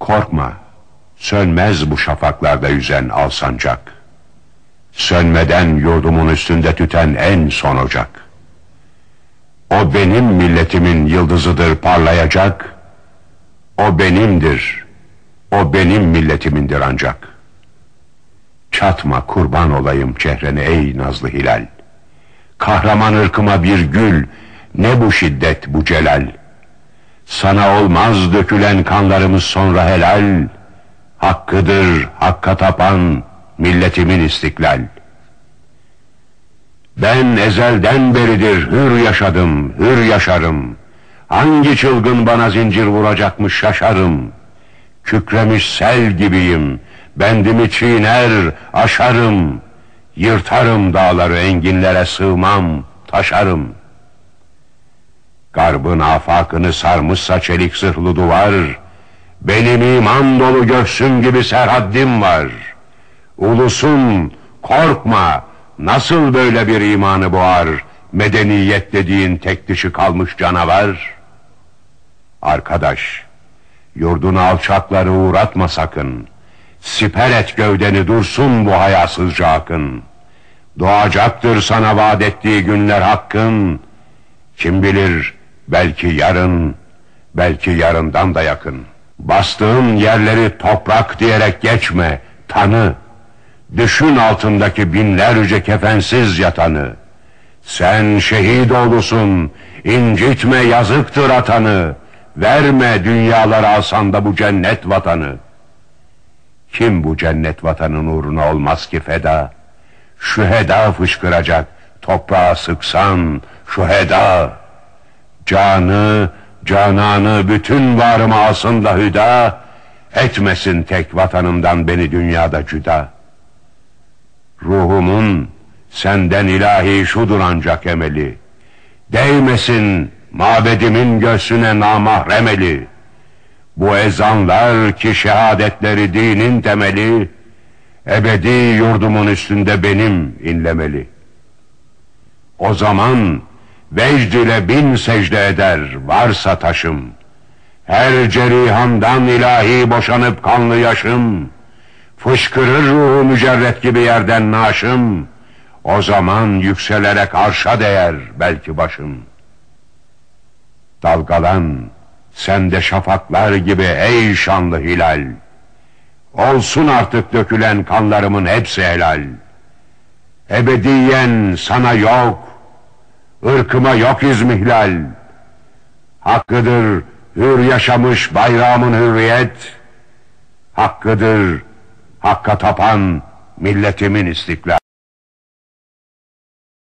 Korkma, sönmez bu şafaklarda yüzen al sancak. Sönmeden yurdumun üstünde tüten en son ocak. O benim milletimin yıldızıdır parlayacak. O benimdir, o benim milletimindir ancak. Çatma kurban olayım çehrene ey nazlı hilal. Kahraman ırkıma bir gül, ne bu şiddet bu celal. Sana olmaz dökülen kanlarımız sonra helal. Hakkıdır hakka tapan milletimin istiklal. Ben ezelden beridir hür yaşadım, hür yaşarım. Hangi çılgın bana zincir vuracakmış şaşarım. Kükremiş sel gibiyim, bendimi çiğner, aşarım. Yırtarım dağları, enginlere sığmam, taşarım. Garbın afakını sarmışsa çelik zırhlı duvar, benim iman dolu göğsüm gibi serhaddim var. Ulusum, korkma, nasıl böyle bir imanı boğar, medeniyet dediğin tek dişi kalmış canavar? Arkadaş, yurdunu alçakları uğratma sakın. Siper et gövdeni, dursun bu hayasızca akın. Doğacaktır sana vaat ettiği günler hakkın. Kim bilir, belki yarın, belki yarından da yakın. Bastığın yerleri toprak diyerek geçme, tanı. Düşün altındaki binlerce kefensiz yatanı. Sen şehit oğlusun, incitme yazıktır atanı. Verme dünyalara alsan da bu cennet vatanı. Kim bu cennet vatanın uğruna olmaz ki feda? Şüheda fışkıracak, toprağa sıksan şüheda. Canı, cananı, bütün varımı alsın da hüda. Etmesin tek vatanımdan beni dünyada cüda. Ruhumun senden ilahi şudur ancak emeli. Değmesin mabedimin göğsüne namahrem eli. Bu ezanlar ki şehadetleri dinin temeli, ebedi yurdumun üstünde benim inlemeli. O zaman vecd ile bin secde eder varsa taşım. Her cerihandan ilahi boşanıp kanlı yaşım. Fışkırır ruhu mücerret gibi yerden naşım. O zaman yükselerek arşa değer belki başım. Dalgalan sen de şafaklar gibi ey şanlı hilal. Olsun artık dökülen kanlarımın hepsi helal. Ebediyen sana yok, ırkıma yok izmihlal. Hakkıdır hür yaşamış bayrağımın hürriyet. Hakkıdır hakka tapan milletimin istiklal.